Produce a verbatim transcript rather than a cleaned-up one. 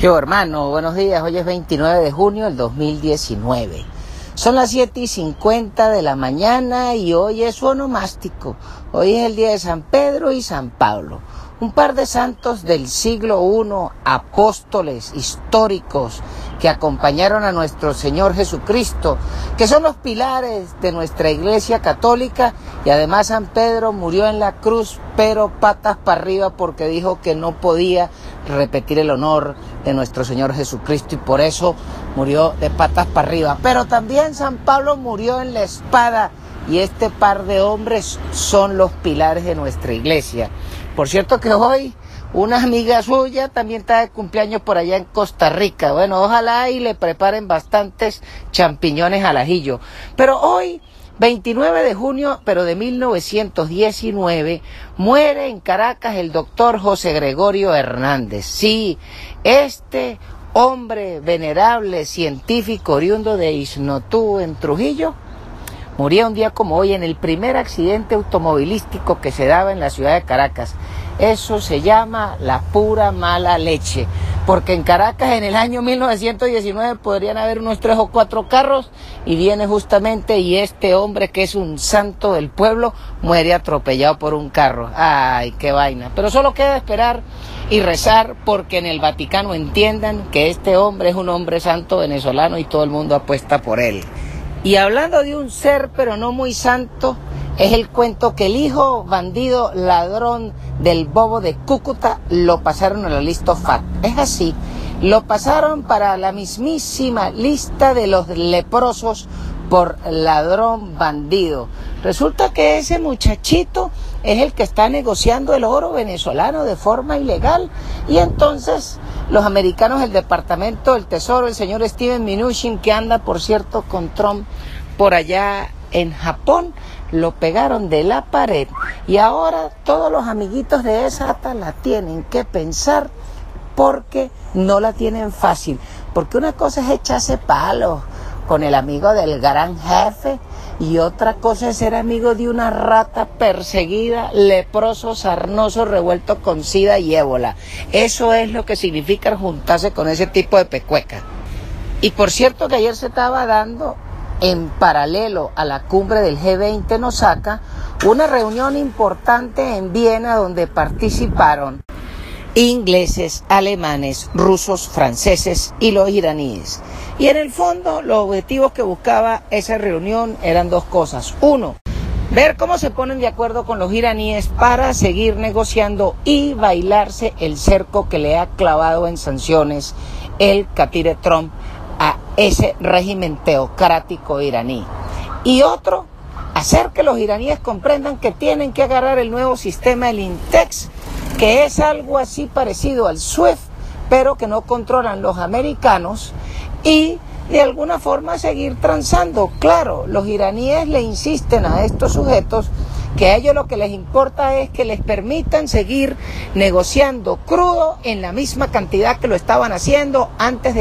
Yo, hermano, buenos días. Hoy es veintinueve de junio del dos mil diecinueve. Son las siete y cincuenta de la mañana y hoy es onomástico. Hoy es el día de San Pedro y San Pablo. Un par de santos del siglo primero, apóstoles históricos que acompañaron a nuestro Señor Jesucristo, que son los pilares de nuestra Iglesia Católica, y además San Pedro murió en la cruz, pero patas para arriba, porque dijo que no podía repetir el honor de nuestro Señor Jesucristo y por eso murió de patas para arriba. Pero también San Pablo murió en la espada, y este par de hombres son los pilares de nuestra iglesia. Por cierto que hoy una amiga suya también está de cumpleaños por allá en Costa Rica. Bueno, ojalá y le preparen bastantes champiñones al ajillo. Pero hoy, veintinueve de junio, pero de mil novecientos diecinueve, muere en Caracas el doctor José Gregorio Hernández. Sí, este hombre venerable, científico, oriundo de Isnotú, en Trujillo, murió un día como hoy en el primer accidente automovilístico que se daba en la ciudad de Caracas. Eso se llama la pura mala leche, porque en Caracas en el año mil novecientos diecinueve podrían haber unos tres o cuatro carros y viene justamente y este hombre que es un santo del pueblo muere atropellado por un carro. Ay, qué vaina. Pero solo queda esperar y rezar porque en el Vaticano entiendan que este hombre es un hombre santo venezolano y todo el mundo apuesta por él. Y hablando de un ser pero no muy santo, es el cuento que el hijo bandido ladrón del bobo de Cúcuta lo pasaron a la lista F A T. Es así, lo pasaron para la mismísima lista de los leprosos por ladrón bandido. Resulta que ese muchachito es el que está negociando el oro venezolano de forma ilegal, y entonces los americanos del Departamento del Tesoro, el señor Steven Mnuchin, que anda por cierto con Trump por allá en Japón, lo pegaron de la pared, y ahora todos los amiguitos de esa ata la tienen que pensar porque no la tienen fácil, porque una cosa es echarse palos con el amigo del gran jefe y otra cosa es ser amigo de una rata perseguida, leproso, sarnoso, revuelto con sida y ébola. Eso es lo que significa juntarse con ese tipo de pecueca. Y por cierto que ayer se estaba dando, en paralelo a la cumbre del G veinte en Osaka, una reunión importante en Viena donde participaron ingleses, alemanes, rusos, franceses y los iraníes. Y en el fondo los objetivos que buscaba esa reunión eran dos cosas. Uno, ver cómo se ponen de acuerdo con los iraníes para seguir negociando y bailarse el cerco que le ha clavado en sanciones el catire Trump a ese régimen teocrático iraní. Y otro, hacer que los iraníes comprendan que tienen que agarrar el nuevo sistema, el INTEX, que es algo así parecido al SWIFT, pero que no controlan los americanos, y de alguna forma seguir transando. Claro, los iraníes le insisten a estos sujetos que a ellos lo que les importa es que les permitan seguir negociando crudo en la misma cantidad que lo estaban haciendo antes de